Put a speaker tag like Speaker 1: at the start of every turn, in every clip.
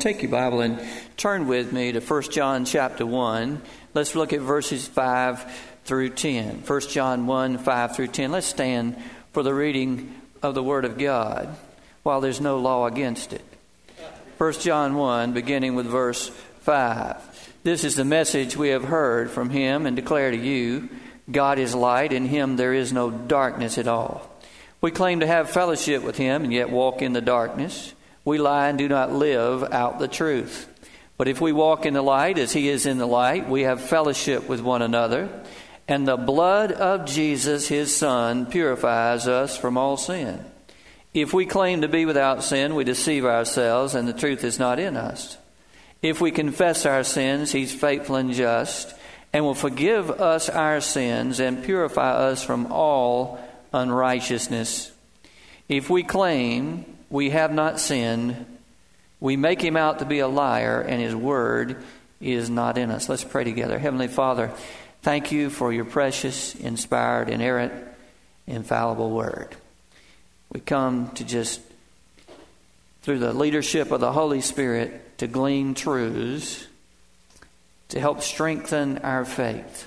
Speaker 1: take your Bible and turn with me to 1 John chapter 1. Let's look at verses 5 through 10. 1 John 1, 5 through 10. Let's stand for the reading of the Word of God while there's no law against it. 1 John 1, beginning with verse 5. This is the message we have heard from him and declare to you. God is light, in him there is no darkness at all. We claim to have fellowship with him and yet walk in the darkness. We lie and do not live out the truth. But if we walk in the light as he is in the light, we have fellowship with one another. And the blood of Jesus, his Son, purifies us from all sin. If we claim to be without sin, we deceive ourselves and the truth is not in us. If we confess our sins, he's faithful and just and will forgive us our sins and purify us from all unrighteousness. If we claim we have not sinned, we make him out to be a liar, and his word is not in us. Let's pray together. Heavenly Father, thank you for your precious, inspired, inerrant, infallible word. We come to just, through the leadership of the Holy Spirit, to glean truths to help strengthen our faith.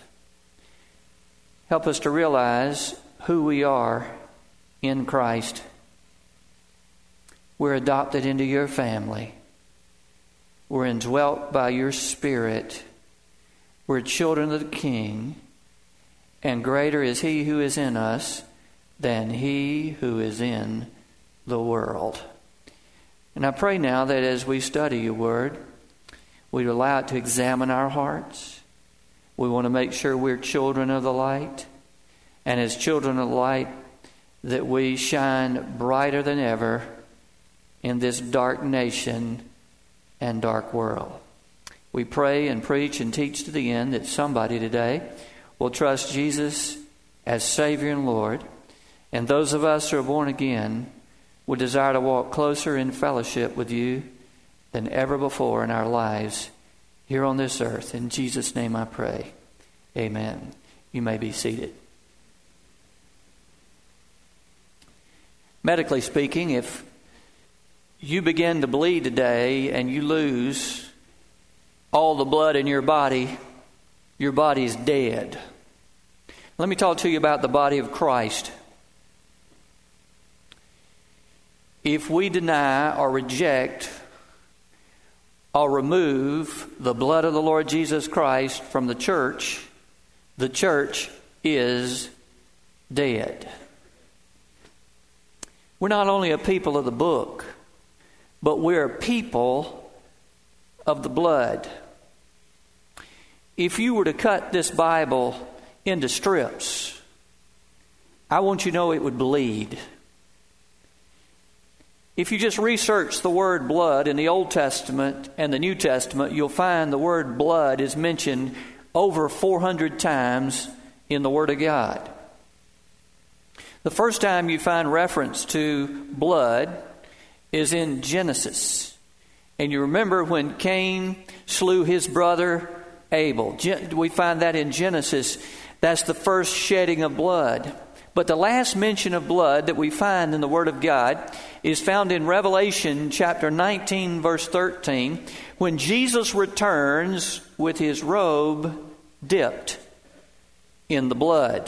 Speaker 1: Help us to realize who we are in Christ. We're adopted into your family. We're indwelt by your Spirit. We're children of the King. And greater is he who is in us than he who is in the world. And I pray now that as we study your word, we allow it to examine our hearts. We want to make sure we're children of the light. And as children of the light, that we shine brighter than ever in this dark nation and dark world. We pray and preach and teach to the end that somebody today will trust Jesus as Savior and Lord. And those of us who are born again would desire to walk closer in fellowship with you than ever before in our lives here on this earth. In Jesus' name I pray. Amen. You may be seated. Medically speaking, if you begin to bleed today and you lose all the blood in your body is dead. Let me talk to you about the body of Christ. If we deny or reject or remove the blood of the Lord Jesus Christ from the church is dead. We're not only a people of the book, but we're a people of the blood. If you were to cut this Bible into strips, I want you to know it would bleed. If you just research the word blood in the Old Testament and the New Testament, you'll find the word blood is mentioned over 400 times in the Word of God. The first time you find reference to blood is in Genesis. And you remember when Cain slew his brother Abel. We find that in Genesis. That's the first shedding of blood. But the last mention of blood that we find in the Word of God is found in Revelation chapter 19, verse 13, when Jesus returns with his robe dipped in the blood.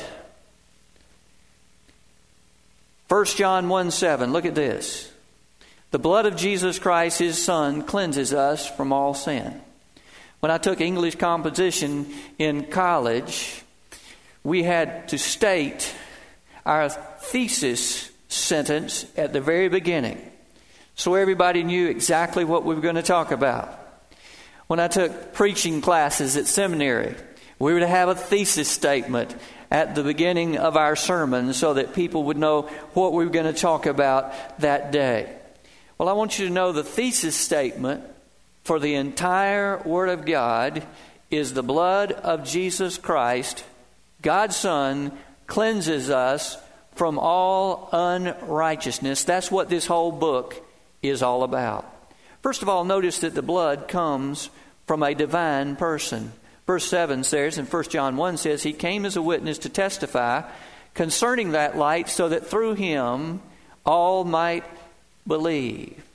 Speaker 1: 1 John 1, 7, look at this. The blood of Jesus Christ, his Son, cleanses us from all sin. When I took English composition in college, we had to state our thesis sentence at the very beginning, so everybody knew exactly what we were going to talk about. When I took preaching classes at seminary, we were to have a thesis statement at the beginning of our sermon so that people would know what we were going to talk about that day. Well, I want you to know the thesis statement for the entire Word of God is the blood of Jesus Christ, God's Son, cleanses us from all unrighteousness. That's what this whole book is all about. First of all, notice that the blood comes from a divine person. Verse 7 says, and 1 John 1 says, he came as a witness to testify concerning that light so that through him all might believe.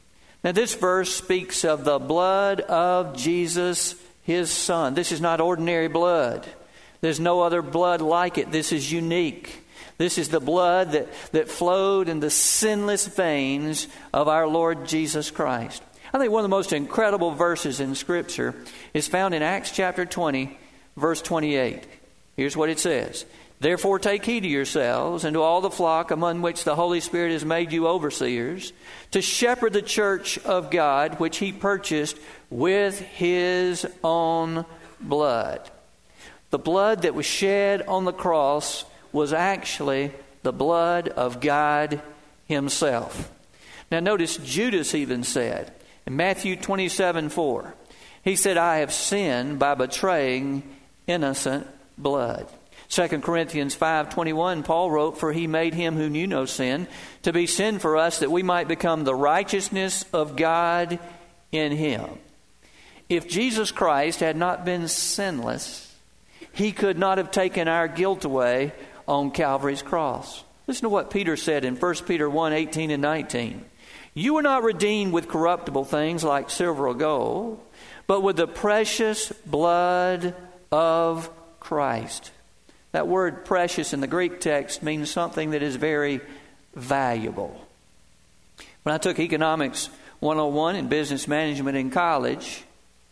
Speaker 1: Now this verse speaks of the blood of Jesus, His Son. This is not ordinary blood. There's no other blood like it. This is unique. This is the blood that flowed in the sinless veins of our Lord Jesus Christ. I think one of the most incredible verses in Scripture is found in Acts chapter 20, verse 28. Here's what it says. Therefore take heed to yourselves and to all the flock among which the Holy Spirit has made you overseers, to shepherd the church of God, which He purchased with His own blood. The blood that was shed on the cross was actually the blood of God Himself. Now notice Judas even said in Matthew 27:4, he said, I have sinned by betraying innocent blood. 2 Corinthians 5:21, Paul wrote, for He made Him who knew no sin to be sin for us, that we might become the righteousness of God in Him. If Jesus Christ had not been sinless, He could not have taken our guilt away on Calvary's cross. Listen to what Peter said in 1 Peter 1:18 and 19. You were not redeemed with corruptible things like silver or gold, but with the precious blood of Christ. That word precious in the Greek text means something that is very valuable. When I took Economics 101 and Business Management in college,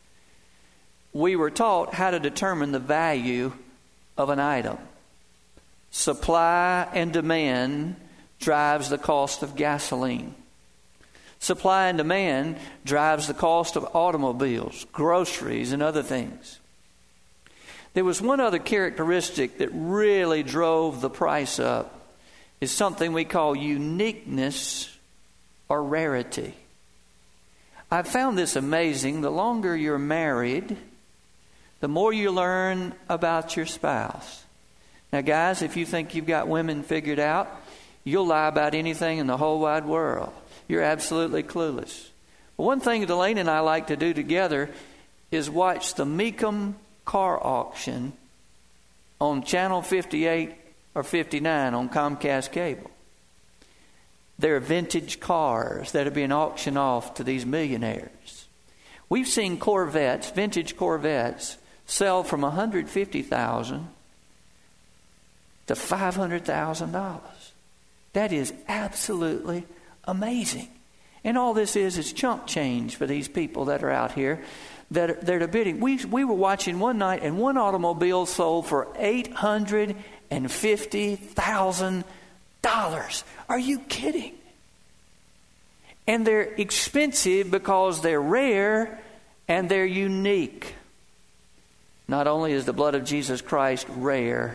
Speaker 1: we were taught how to determine the value of an item. Supply and demand drives the cost of gasoline. Supply and demand drives the cost of automobiles, groceries, and other things. There was one other characteristic that really drove the price up. Is something we call uniqueness or rarity. I've found this amazing. The longer you're married, the more you learn about your spouse. Now, guys, if you think you've got women figured out, you'll lie about anything in the whole wide world. You're absolutely clueless. But one thing Delaney and I like to do together is watch the Mecum car auction on Channel 58 or 59 on Comcast Cable. There are vintage cars that are being auctioned off to these millionaires. We've seen Corvettes, vintage Corvettes, sell from $150,000 to $500,000. That is absolutely amazing. And all this is chump change for these people that are out here that are bidding. We were watching one night, and one automobile sold for $850,000. Are you kidding? And they're expensive because they're rare and they're unique. Not only is the blood of Jesus Christ rare,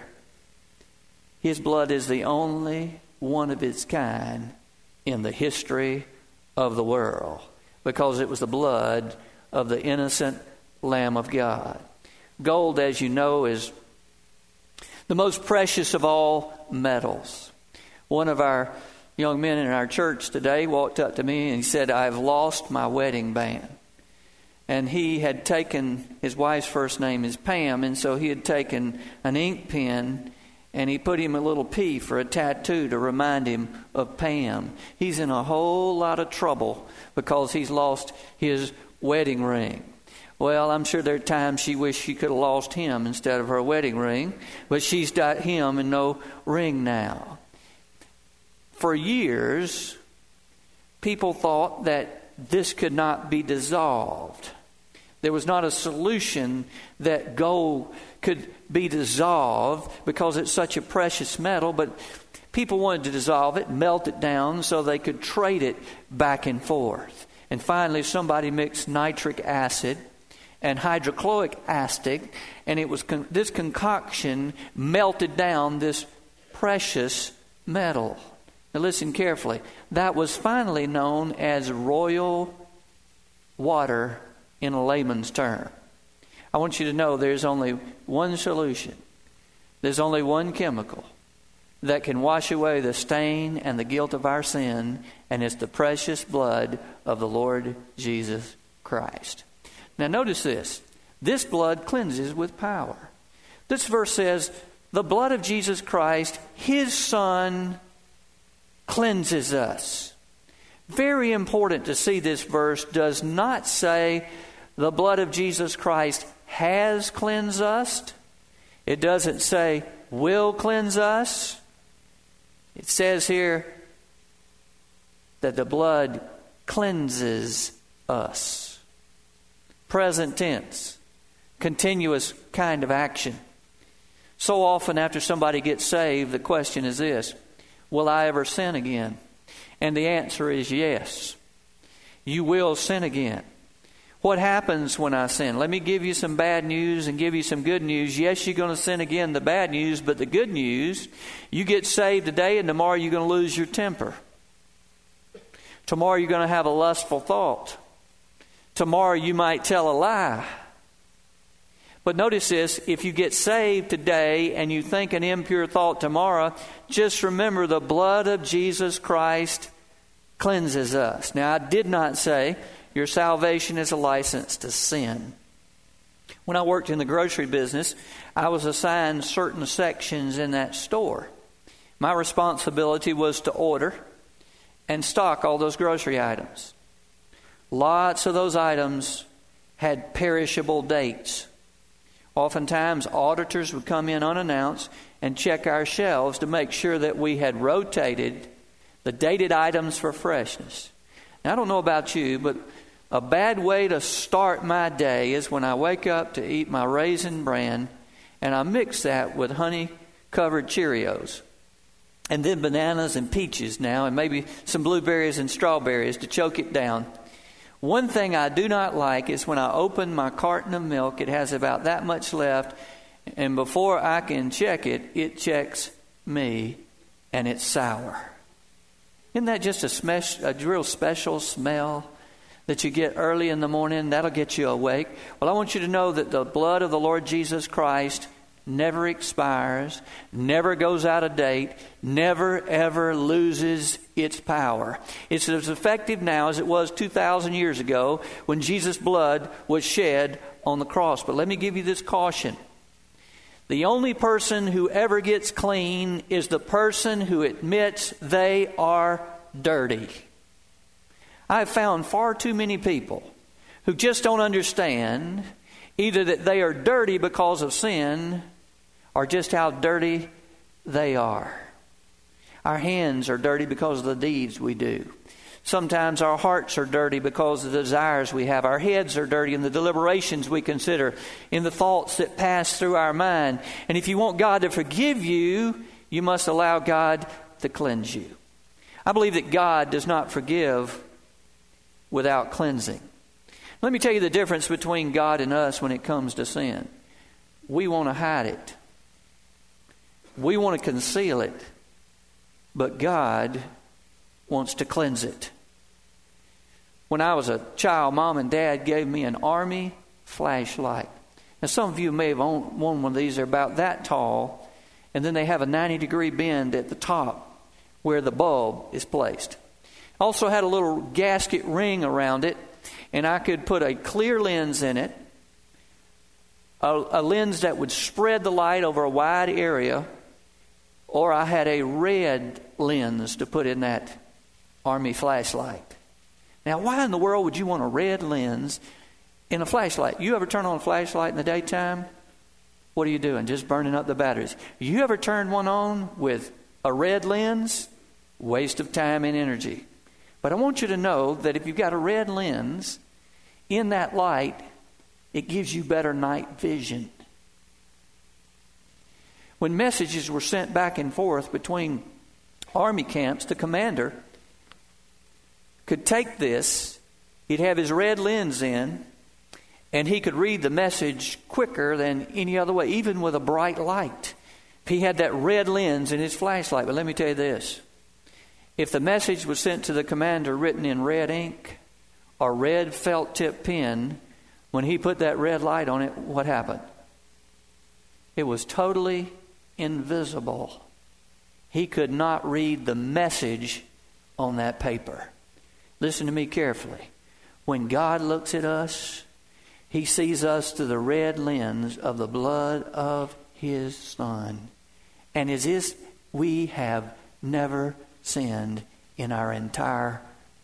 Speaker 1: His blood is the only one of its kind in the history of the world, because it was the blood of the innocent Lamb of God. Gold, as you know, is the most precious of all metals. One of our young men in our church today walked up to me and he said, I've lost my wedding band. And he had taken, his wife's first name is Pam, and so he had taken an ink pen and he put him a little P for a tattoo to remind him of Pam. He's in a whole lot of trouble because he's lost his wedding ring. Well, I'm sure there are times she wished she could have lost him instead of her wedding ring, but she's got him and no ring now. For years, people thought that this could not be dissolved. There was not a solution that gold could be dissolved because it's such a precious metal, but people wanted to dissolve it, melt it down so they could trade it back and forth. And finally, somebody mixed nitric acid and hydrochloric acid, and it was this concoction melted down this precious metal. Now listen carefully. That was finally known as royal water in a layman's term. I want you to know there's only one solution. There's only one chemical that can wash away the stain and the guilt of our sin, and it's the precious blood of the Lord Jesus Christ. Now notice this. This blood cleanses with power. This verse says, the blood of Jesus Christ, His Son, cleanses us. Very important to see this verse does not say the blood of Jesus Christ has cleansed us. It doesn't say will cleanse us. It says here that the blood cleanses us. Present tense. Continuous kind of action. So often after somebody gets saved, the question is this: will I ever sin again? And the answer is yes. You will sin again. What happens when I sin? Let me give you some bad news and give you some good news. Yes, you're going to sin again, the bad news, but the good news, you get saved today and tomorrow you're going to lose your temper. Tomorrow you're going to have a lustful thought. Tomorrow you might tell a lie. But notice this, if you get saved today and you think an impure thought tomorrow, just remember the blood of Jesus Christ cleanses us. Now, I did not say your salvation is a license to sin. When I worked in the grocery business, I was assigned certain sections in that store. My responsibility was to order and stock all those grocery items. Lots of those items had perishable dates. Oftentimes, auditors would come in unannounced and check our shelves to make sure that we had rotated the dated items for freshness. Now, I don't know about you, but a bad way to start my day is when I wake up to eat my Raisin Bran and I mix that with honey-covered Cheerios. And then bananas and peaches now, and maybe some blueberries and strawberries to choke it down. One thing I do not like is when I open my carton of milk, it has about that much left, and before I can check it, it checks me, and it's sour. Isn't that just a real special smell that you get early in the morning? That'll get you awake. Well, I want you to know that the blood of the Lord Jesus Christ never expires, never goes out of date, never ever loses its power. It's as effective now as it was 2,000 years ago when Jesus' blood was shed on the cross. But let me give you this caution. The only person who ever gets clean is the person who admits they are dirty. I've found far too many people who just don't understand either that they are dirty because of sin or just how dirty they are. Our hands are dirty because of the deeds we do. Sometimes our hearts are dirty because of the desires we have. Our heads are dirty in the deliberations we consider, in the thoughts that pass through our mind. And if you want God to forgive you, you must allow God to cleanse you. I believe that God does not forgive without cleansing. Let me tell you the difference between God and us when it comes to sin. We want to hide it. We want to conceal it. But God wants to cleanse it. When I was a child, Mom and Dad gave me an Army flashlight. Now, some of you may have owned one of these. They're about that tall. And then they have a 90-degree bend at the top where the bulb is placed. Also had a little gasket ring around it. And I could put a clear lens in it. A lens that would spread the light over a wide area. Or I had a red lens to put in that Army flashlight. Now, why in the world would you want a red lens in a flashlight? You ever turn on a flashlight in the daytime? What are you doing? Just burning up the batteries. You ever turned one on with a red lens? Waste of time and energy. But I want you to know that if you've got a red lens, in that light, it gives you better night vision. When messages were sent back and forth between army camps, the commander could take this, he'd have his red lens in, and he could read the message quicker than any other way, even with a bright light. He had that red lens in his flashlight. But let me tell you this. If the message was sent to the commander written in red ink or red felt tip pen, when he put that red light on it, what happened? It was totally invisible. He could not read the message on that paper. Listen to me carefully. When God looks at us, He sees us through the red lens of the blood of His Son. And as if we have never sinned in our entire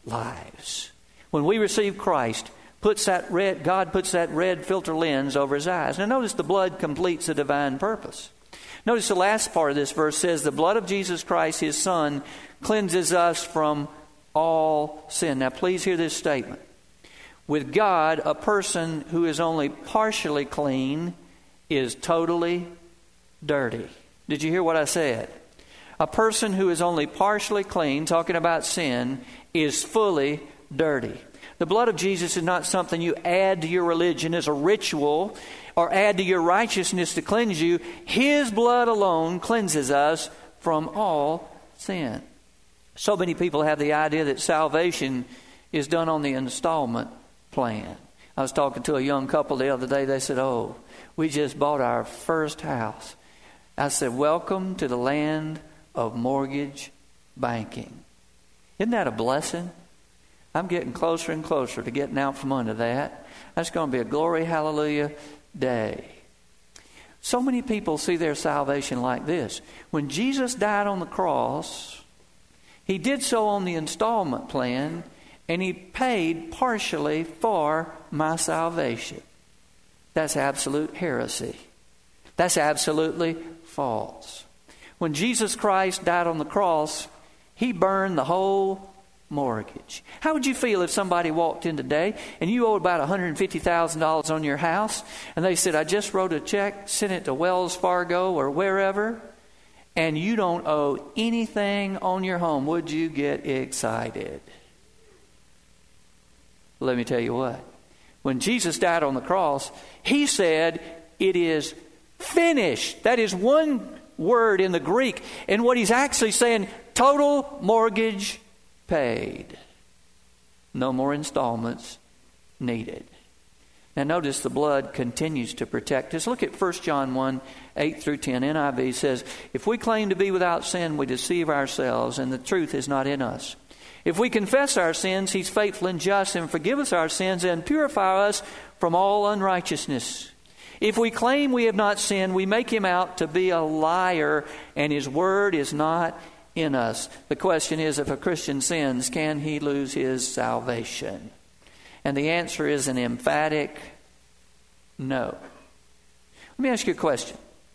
Speaker 1: lives. When we receive Christ, God puts that red filter lens over his eyes. Now notice the blood completes the divine purpose. Notice the last part of this verse says, the blood of Jesus Christ, his Son, cleanses us from all sin. Now please hear this statement. With God, a person who is only partially clean is totally dirty. Did you hear what I said? A person who is only partially clean, talking about sin, is fully dirty. The blood of Jesus is not something you add to your religion as a ritual or add to your righteousness to cleanse you. His blood alone cleanses us from all sin. So many people have the idea that salvation is done on the installment plan. I was talking to a young couple the other day. They said, "Oh, we just bought our first house." I said, "Welcome to the land of mortgage banking." Isn't that a blessing? I'm getting closer and closer to getting out from under that. That's going to be a glory, hallelujah day. So many people see their salvation like this. When Jesus died on the cross, he did so on the installment plan, and he paid partially for my salvation. That's absolute heresy. That's absolutely false. When Jesus Christ died on the cross, he burned the whole mortgage. How would you feel if somebody walked in today and you owed about $150,000 on your house, and they said, "I just wrote a check, sent it to Wells Fargo or wherever, and you don't owe anything on your home"? Would you get excited? Let me tell you what. When Jesus died on the cross, he said, "It is finished." That is one word in the Greek. And what he's actually saying, total mortgage paid. No more installments needed. Now notice the blood continues to protect us. Look at 1 John 1, 8 through 10. NIV says, "If we claim to be without sin, we deceive ourselves, and the truth is not in us. If we confess our sins, he's faithful and just and forgive us our sins and purify us from all unrighteousness. If we claim we have not sinned, we make him out to be a liar, and his word is not in us." The question is, if a Christian sins, can he lose his salvation? And the answer is an emphatic no. Let me ask you a question.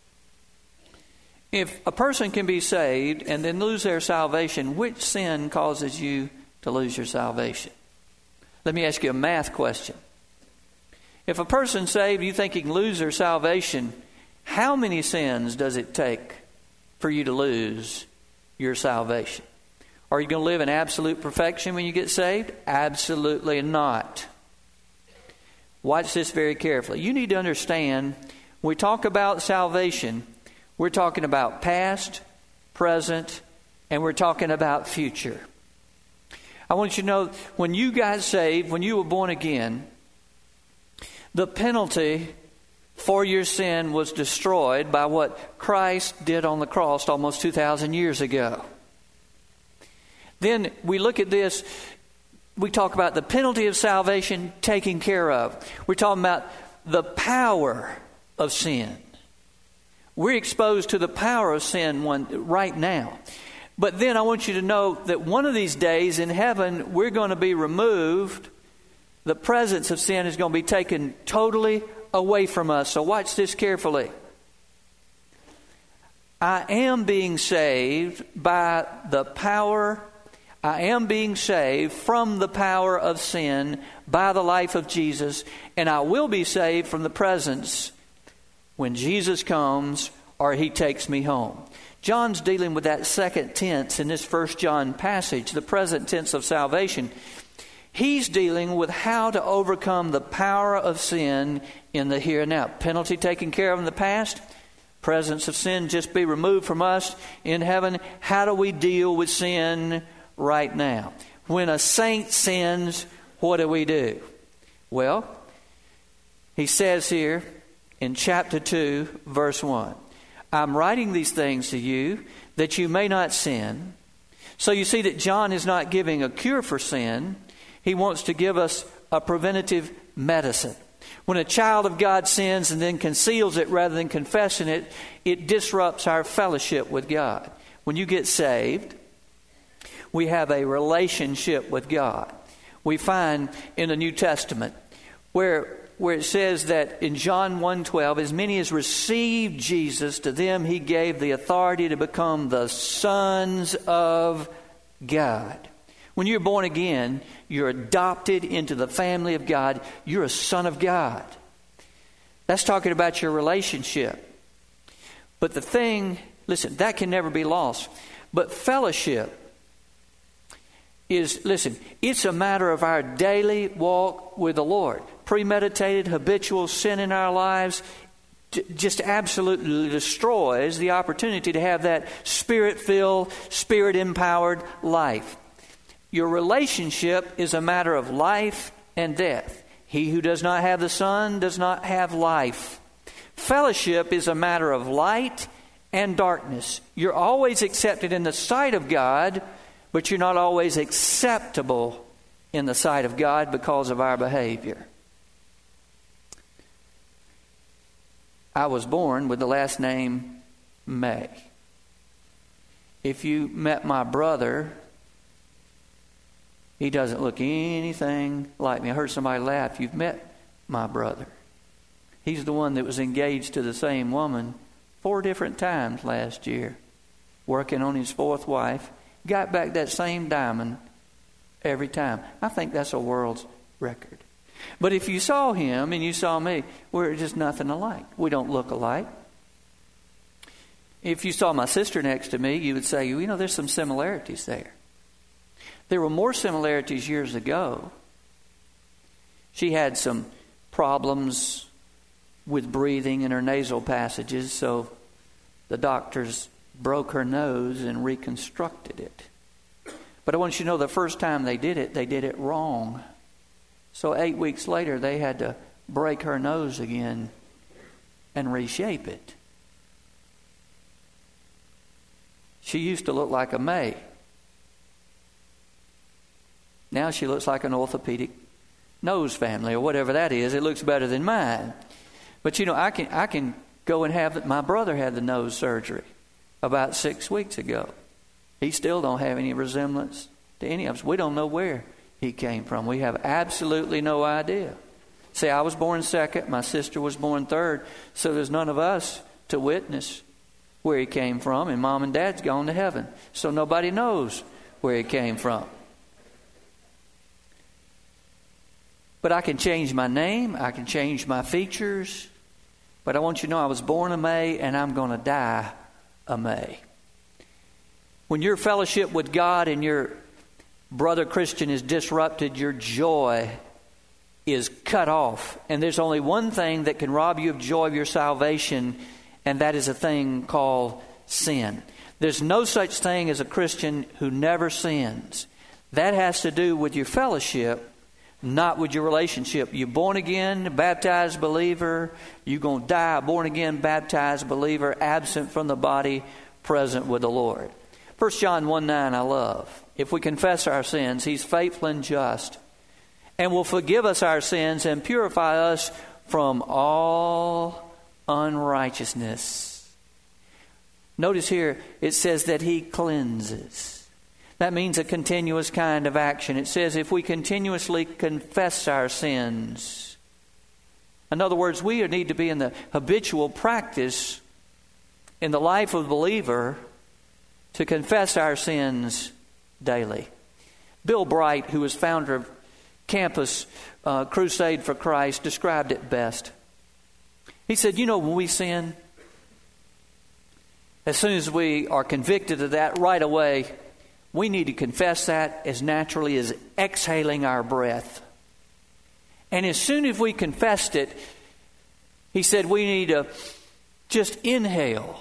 Speaker 1: If a person can be saved and then lose their salvation, which sin causes you to lose your salvation? Let me ask you a math question. If a person's saved, you think he can lose their salvation, how many sins does it take for you to lose your salvation? Are you going to live in absolute perfection when you get saved? Absolutely not. Watch this very carefully. You need to understand, when we talk about salvation, we're talking about past, present, and we're talking about future. I want you to know, when you got saved, when you were born again, the penalty for your sin was destroyed by what Christ did on the cross almost 2,000 years ago. Then we look at this, we talk about the penalty of salvation taken care of. We're talking about the power of sin. We're exposed to the power of sin right now. But then I want you to know that one of these days in heaven, we're going to be removed. The presence of sin is going to be taken totally away from us. So watch this carefully. I am being saved by the power. I am being saved from the power of sin by the life of Jesus. And I will be saved from the presence when Jesus comes or he takes me home. John's dealing with that second tense in this 1 John passage, the present tense of salvation. He's dealing with how to overcome the power of sin in the here and now. Penalty taken care of in the past. Presence of sin just be removed from us in heaven. How do we deal with sin right now? When a saint sins, what do? Well, he says here in chapter 2, verse 1, "I'm writing these things to you that you may not sin." So you see that John is not giving a cure for sin. He wants to give us a preventative medicine. When a child of God sins and then conceals it rather than confessing it, it disrupts our fellowship with God. When you get saved, We have a relationship with God. We find in the New Testament where it says that in John 1:12, as many as received Jesus, to them he gave the authority to become the sons of God. When you're born again, you're adopted into the family of God. You're a son of God. That's talking about your relationship. But the thing, listen, that can never be lost. But fellowship is, listen, it's a matter of our daily walk with the Lord. Premeditated, habitual sin in our lives just absolutely destroys the opportunity to have that Spirit-filled, Spirit-empowered life. Your relationship is a matter of life and death. He who does not have the Son does not have life. Fellowship is a matter of light and darkness. You're always accepted in the sight of God, but you're not always acceptable in the sight of God because of our behavior. I was born with the last name May. If you met my brother, he doesn't look anything like me. I heard somebody laugh. You've met my brother. He's the one that was engaged to the same woman 4 different times last year, working on his 4th wife. Got back that same diamond every time. I think that's a world's record. But if you saw him and you saw me, we're just nothing alike. We don't look alike. If you saw my sister next to me, you would say, you know, there's some similarities there. There were more similarities years ago. She had some problems with breathing in her nasal passages, so the doctors broke her nose and reconstructed it. But I want you to know the first time they did it wrong. So 8 weeks later, they had to break her nose again and reshape it. She used to look like a May. Now she looks like an orthopedic nose family or whatever that is. It looks better than mine. But you know, I can go and have my brother had the nose surgery about 6 weeks ago. He still don't have any resemblance to any of us. We don't know where he came from. We have absolutely no idea. See, I was born 2nd. My sister was born 3rd. So there's none of us to witness where he came from. And Mom and Dad's gone to heaven. So nobody knows where he came from. But I can change my name. I can change my features. But I want you to know I was born a May and I'm going to die a May. When your fellowship with God and your brother Christian is disrupted, your joy is cut off. And there's only one thing that can rob you of joy of your salvation, and that is a thing called sin. There's no such thing as a Christian who never sins. That has to do with your fellowship, not with your relationship. You're born again, baptized believer. You're going to die born again, baptized believer, absent from the body, present with the Lord. 1 John 1:9 I love. If we confess our sins, He's faithful and just and will forgive us our sins and purify us from all unrighteousness. Notice here it says that He cleanses. That means a continuous kind of action. It says if we continuously confess our sins. In other words, we need to be in the habitual practice in the life of the believer to confess our sins daily. Bill Bright, who was founder of Campus Crusade for Christ, described it best. He said, you know, when we sin, as soon as we are convicted of that right away, we need to confess that as naturally as exhaling our breath. And as soon as we confessed it, he said we need to just inhale.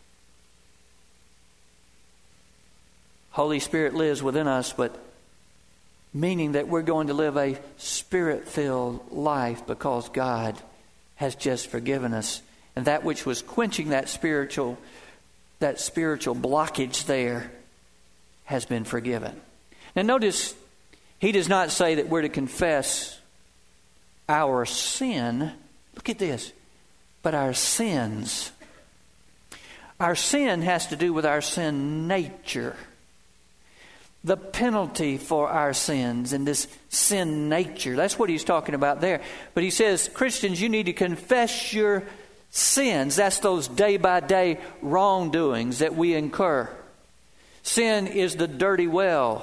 Speaker 1: Holy Spirit lives within us, but meaning that we're going to live a Spirit-filled life because God has just forgiven us. And that which was quenching that spiritual blockage there has been forgiven. Now notice, he does not say that we're to confess our sin. Look at this. But our sins. Our sin has to do with our sin nature. the penalty for our sins and this sin nature. That's what he's talking about there. But he says, Christians, you need to confess your sins. That's those day-by-day wrongdoings that we incur. Sin is the dirty well,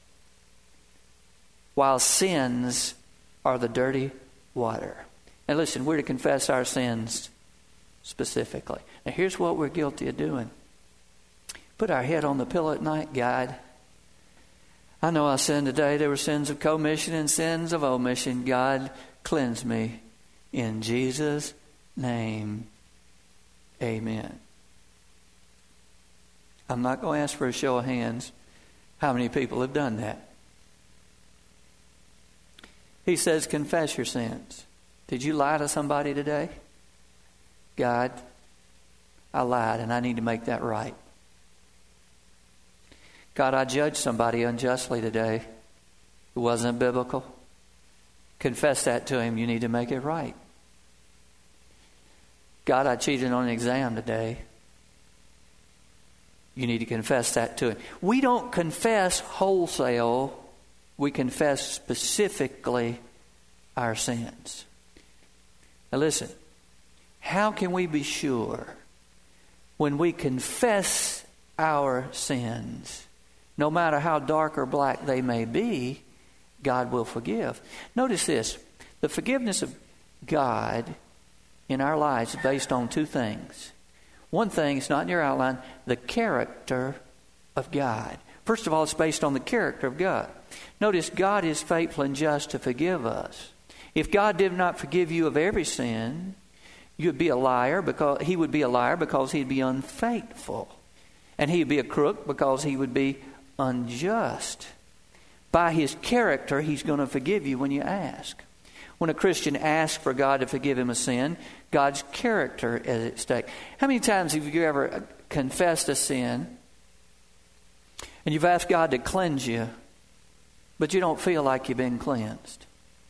Speaker 1: while sins are the dirty water. And listen, we're to confess our sins specifically. Now here's what we're guilty of doing. Put our head on the pillow at night, God. I know I sinned today. There were sins of commission and sins of omission. God, cleanse me in Jesus' name. Amen. I'm not going to ask for a show of hands how many people have done that. He says, confess your sins. Did you lie to somebody today? God, I lied and I need to make that right. God, I judged somebody unjustly today. It wasn't biblical. Confess that to him. You need to make it right. God, I cheated on an exam today. You need to confess that to him. We don't confess wholesale. We confess specifically our sins. Now listen, how can we be sure when we confess our sins, no matter how dark or black they may be, God will forgive? Notice this. The forgiveness of God in our lives is based on two things. One thing, it's not in your outline, the character of God. First of all, it's based on the character of God. Notice, God is faithful and just to forgive us. If God did not forgive you of every sin, you'd be a liar because he would be a liar because he'd be unfaithful. And he'd be a crook because he would be unjust. By his character, he's going to forgive you when you ask. When a Christian asks for God to forgive him a sin, God's character is at stake. How many times have you ever confessed a sin and you've asked God to cleanse you, but you don't feel like you've been cleansed?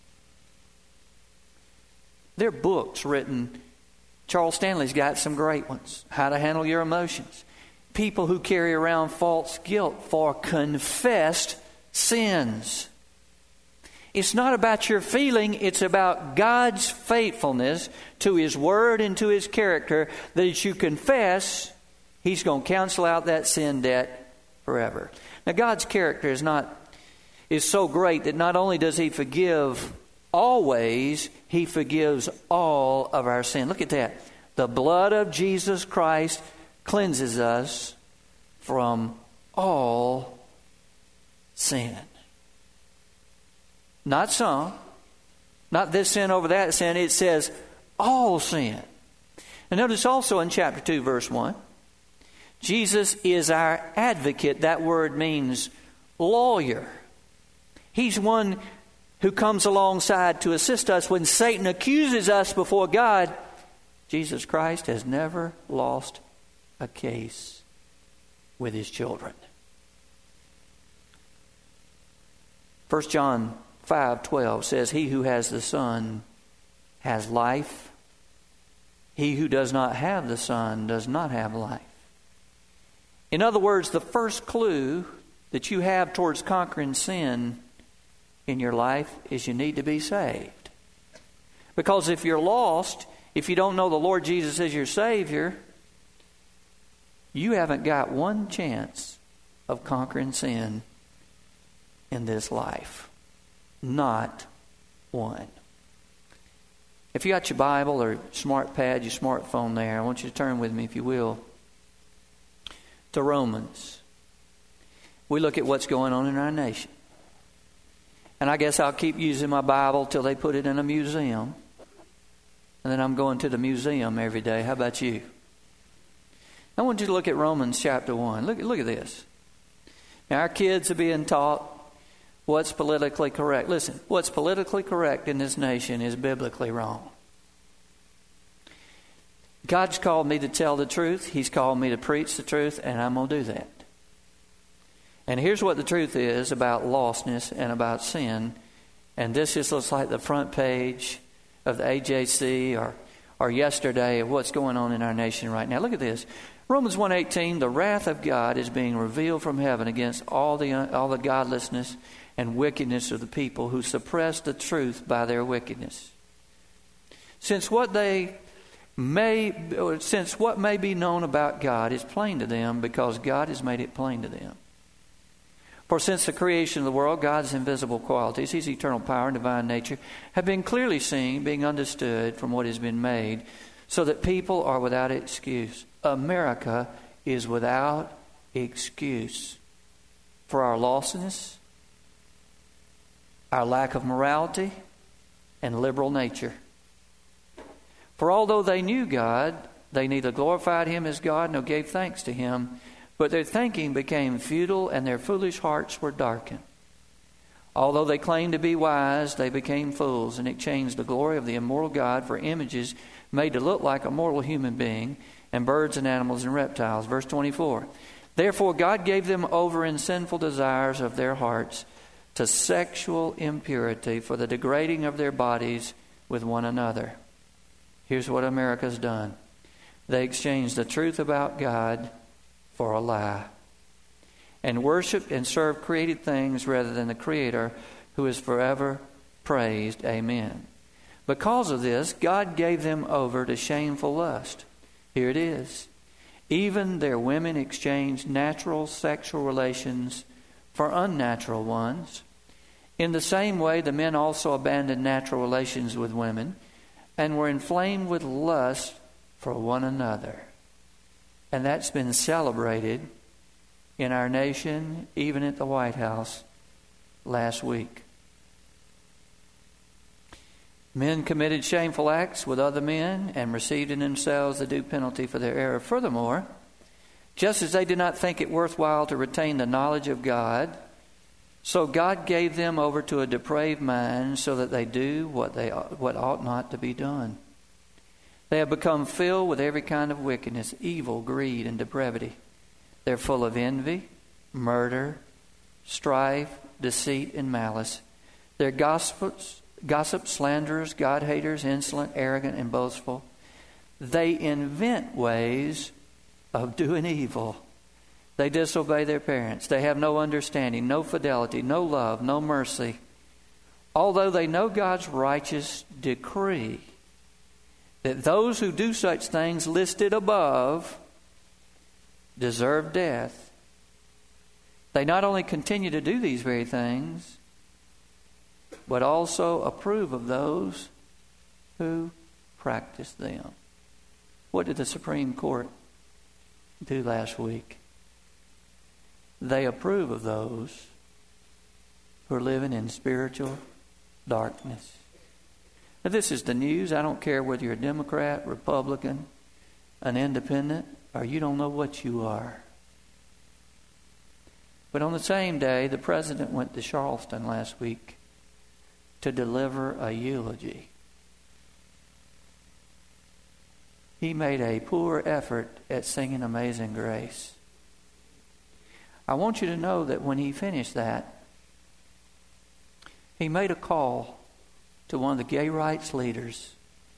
Speaker 1: There are books written. Charles Stanley's got some great ones. How to Handle Your Emotions. People who carry around false guilt for confessed sins. It's not about your feeling. It's about God's faithfulness to his word and to his character, that as you confess, he's going to cancel out that sin debt forever. Now, God's character is so great that not only does he forgive always, he forgives all of our sin. Look at that. The blood of Jesus Christ cleanses us from all sin. Not some. Not this sin over that sin. It says all sin. And notice also in chapter 2, verse 1, Jesus is our advocate. That word means lawyer. He's one who comes alongside to assist us when Satan accuses us before God. Jesus Christ has never lost a case with his children. 1 John 5:12 says, he who has the Son has life. He who does not have the Son does not have life. In other words, the first clue that you have towards conquering sin in your life is you need to be saved. Because if you're lost, if you don't know the Lord Jesus as your Savior, you haven't got one chance of conquering sin in this life. Not one. If you got your Bible or smart pad, your smartphone there, I want you to turn with me, if you will, to Romans. We look at what's going on in our nation. And I guess I'll keep using my Bible till they put it in a museum. And then I'm going to the museum every day. How about you? I want you to look at Romans chapter 1. Look at this. Now, our kids are being taught what's politically correct. Listen, what's politically correct in this nation is biblically wrong. God's called me to tell the truth. He's called me to preach the truth, and I'm going to do that. And here's what the truth is about lostness and about sin. And this just looks like the front page of the AJC or or yesterday of what's going on in our nation right now. Look at this. Romans 1:18, the wrath of God is being revealed from heaven against all the godlessness and wickedness of the people who suppress the truth by their wickedness. Since what may be known about God is plain to them because God has made it plain to them. For since the creation of the world, God's invisible qualities, His eternal power and divine nature, have been clearly seen, being understood from what has been made, so that people are without excuse. America is without excuse for our lostness, our lack of morality, and liberal nature. For although they knew God, they neither glorified Him as God nor gave thanks to Him, but their thinking became futile and their foolish hearts were darkened. Although they claimed to be wise, they became fools and exchanged the glory of the immortal God for images made to look like a mortal human being and birds and animals and reptiles. Verse 24. Therefore God gave them over in sinful desires of their hearts to sexual impurity for the degrading of their bodies with one another. Here's what America's done. They exchanged the truth about God for a lie, and worship and serve created things rather than the Creator, who is forever praised. Amen. Because of this, God gave them over to shameful lust. Here it is. Even their women exchanged natural sexual relations for unnatural ones. In the same way, the men also abandoned natural relations with women and were inflamed with lust for one another. And that's been celebrated in our nation, even at the White House last week. Men committed shameful acts with other men and received in themselves the due penalty for their error. Furthermore, just as they did not think it worthwhile to retain the knowledge of God, so God gave them over to a depraved mind so that they do what ought not to be done. They have become filled with every kind of wickedness, evil, greed, and depravity. They're full of envy, murder, strife, deceit, and malice. They're gossips, slanderers, God-haters, insolent, arrogant, and boastful. They invent ways of doing evil. They disobey their parents. They have no understanding, no fidelity, no love, no mercy. Although they know God's righteous decree that those who do such things listed above deserve death, they not only continue to do these very things, but also approve of those who practice them. What did the Supreme Court do last week? They approve of those who are living in spiritual darkness. Now, this is the news. I don't care whether you're a Democrat, Republican, an independent, or you don't know what you are. But on the same day, the president went to Charleston last week to deliver a eulogy. He made a poor effort at singing Amazing Grace. I want you to know that when he finished that, he made a call to one of the gay rights leaders,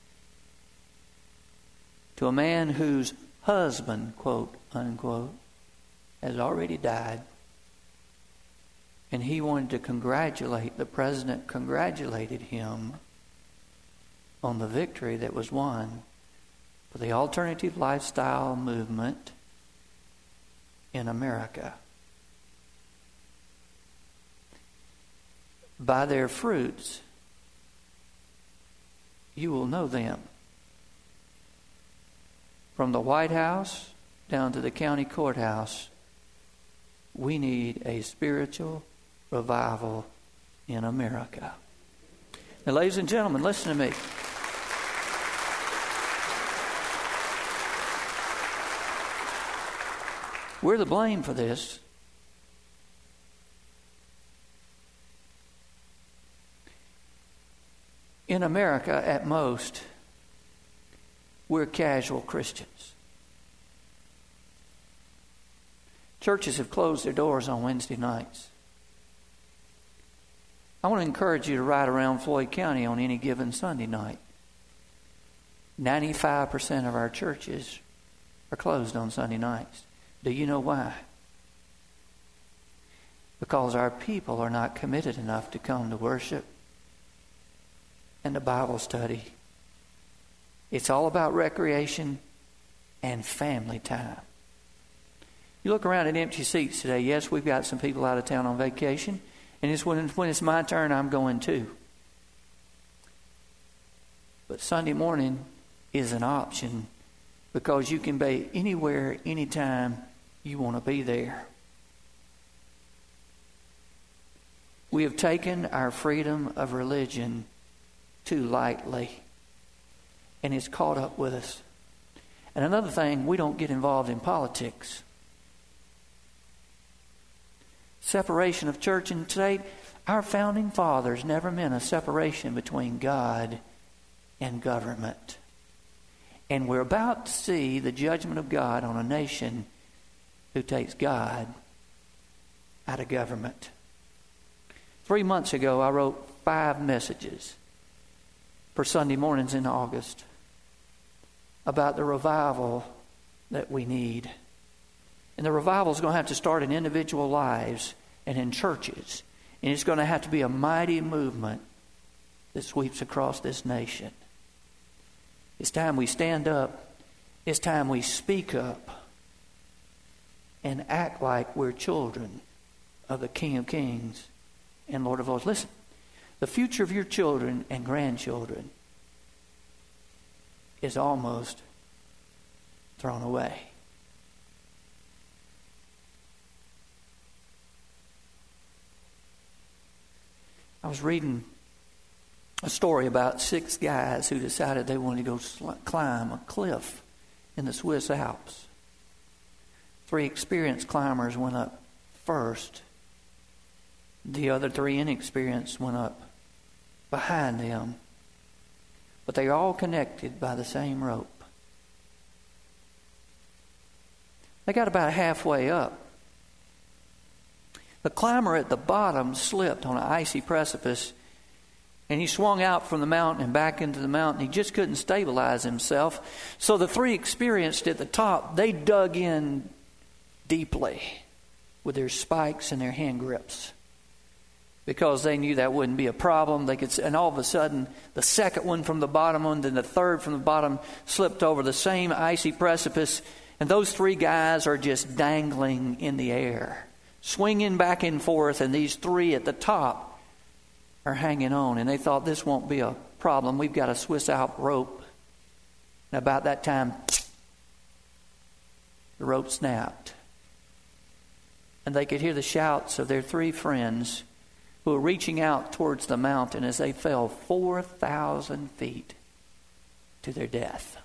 Speaker 1: to a man whose husband, quote, unquote, has already died. And he wanted to the president congratulated him on the victory that was won for the alternative lifestyle movement in America. By their fruits, you will know them. From the White House down to the county courthouse, we need a spiritual revival in America. Now, ladies and gentlemen, listen to me. We're the blame for this. In America, at most, we're casual Christians. Churches have closed their doors on Wednesday nights. I want to encourage you to ride around Floyd County on any given Sunday night. 95% of our churches are closed on Sunday nights. Do you know why? Because our people are not committed enough to come to worship and to Bible study. It's all about recreation and family time. You look around at empty seats today. Yes, we've got some people out of town on vacation. And it's when it's my turn, I'm going too. But Sunday morning is an option because you can be anywhere, anytime you want to be there. We have taken our freedom of religion too lightly, and it's caught up with us. And another thing, we don't get involved in politics. Separation of church and state. Our founding fathers never meant a separation between God and government. And we're about to see the judgment of God on a nation who takes God out of government. 3 months ago, I wrote 5 messages for Sunday mornings in August about the revival that we need. And the revival is going to have to start in individual lives and in churches. And it's going to have to be a mighty movement that sweeps across this nation. It's time we stand up. It's time we speak up and act like we're children of the King of Kings and Lord of Lords. Listen, the future of your children and grandchildren is almost thrown away. I was reading a story about 6 guys who decided they wanted to go climb a cliff in the Swiss Alps. 3 experienced climbers went up first. The other 3 inexperienced went up behind them. But they are all connected by the same rope. They got about halfway up. The climber at the bottom slipped on an icy precipice, and he swung out from the mountain and back into the mountain. He just couldn't stabilize himself. So the 3 experienced at the top, they dug in deeply with their spikes and their hand grips because they knew that wouldn't be a problem. And all of a sudden, the second one from the bottom one, then the third from the bottom slipped over the same icy precipice, and those 3 guys are just dangling in the air, swinging back and forth, and these 3 at the top are hanging on. And they thought, this won't be a problem. We've got a Swiss Alp rope. And about that time, the rope snapped. And they could hear the shouts of their 3 friends who were reaching out towards the mountain as they fell 4,000 feet to their death.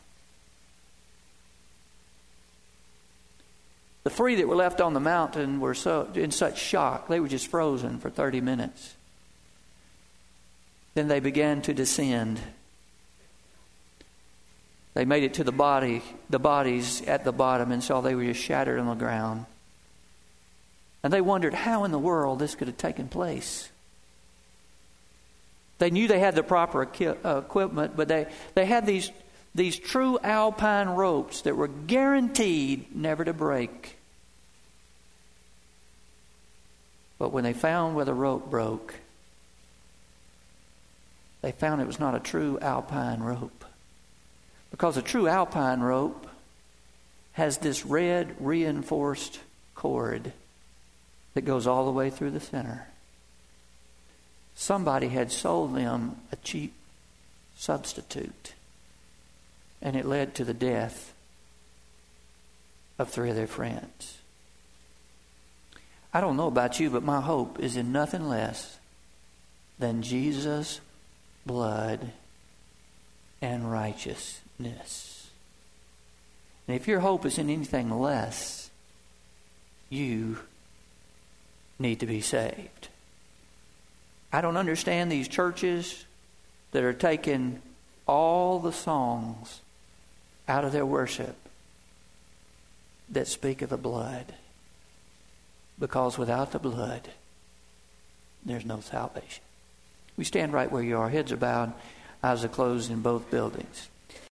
Speaker 1: The 3 that were left on the mountain were in such shock, they were just frozen for 30 minutes. Then they began to descend. They made it to the bodies at the bottom, and saw they were just shattered on the ground. And they wondered how in the world this could have taken place. They knew they had the proper equipment, but they had these true alpine ropes that were guaranteed never to break. But when they found where the rope broke, they found it was not a true alpine rope. Because a true alpine rope has this red reinforced cord that goes all the way through the center. Somebody had sold them a cheap substitute, and it led to the death of 3 of their friends. I don't know about you, but my hope is in nothing less than Jesus' blood and righteousness. And if your hope is in anything less, you need to be saved. I don't understand these churches that are taking all the songs out of their worship that speak of the blood. Because without the blood, there's no salvation. We stand right where you are. Heads are bowed, eyes are closed in both buildings.